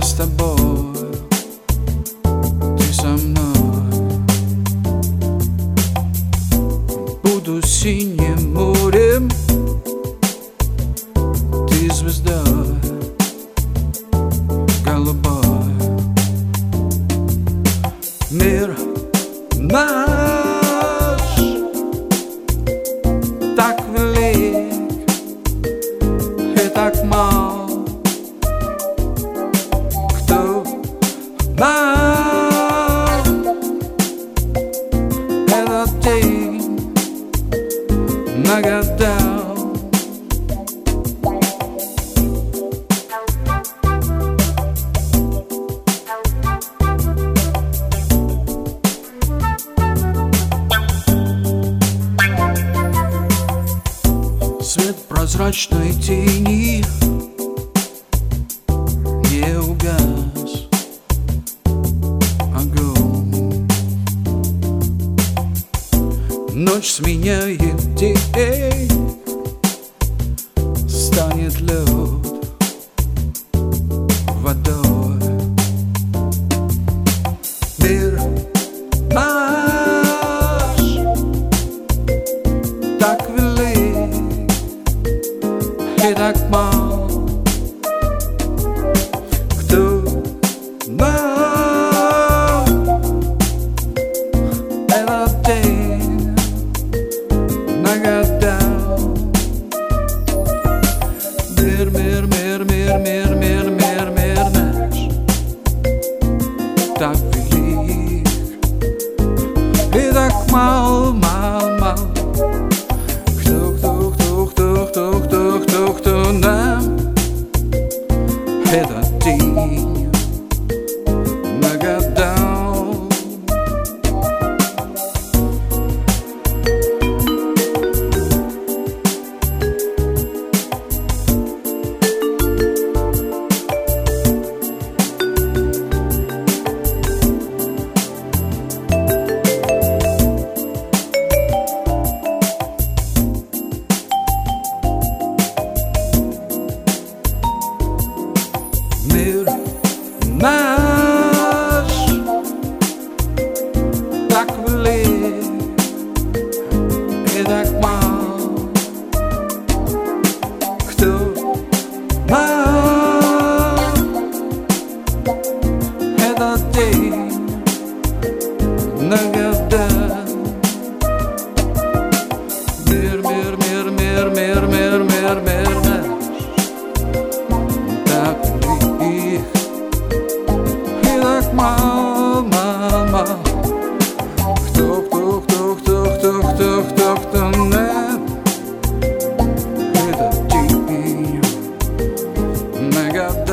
с тобой, ты со мной. Буду синим морем, ты звездой голубой. Мир наш так велик и так мал. Кто нам этот день нагадал? Свет прозрачной тени не угас огонь. Ночь сменяет день, станет лед водой. Мир наш так велик и так мал. Кто нам этот день нагадал? Мир, мир, мир, мир, мир, мир, мир, мир наш так велик и так мал, мал, мал. Кто нам этот день нагадал? Мир наш так велик и так мал. Кто нам этот день нагадал? Мир, мир, мир, мир, мир, мир, мир, мир наш так велик и так мал, мал, мал. Кто нам этот день нагадал?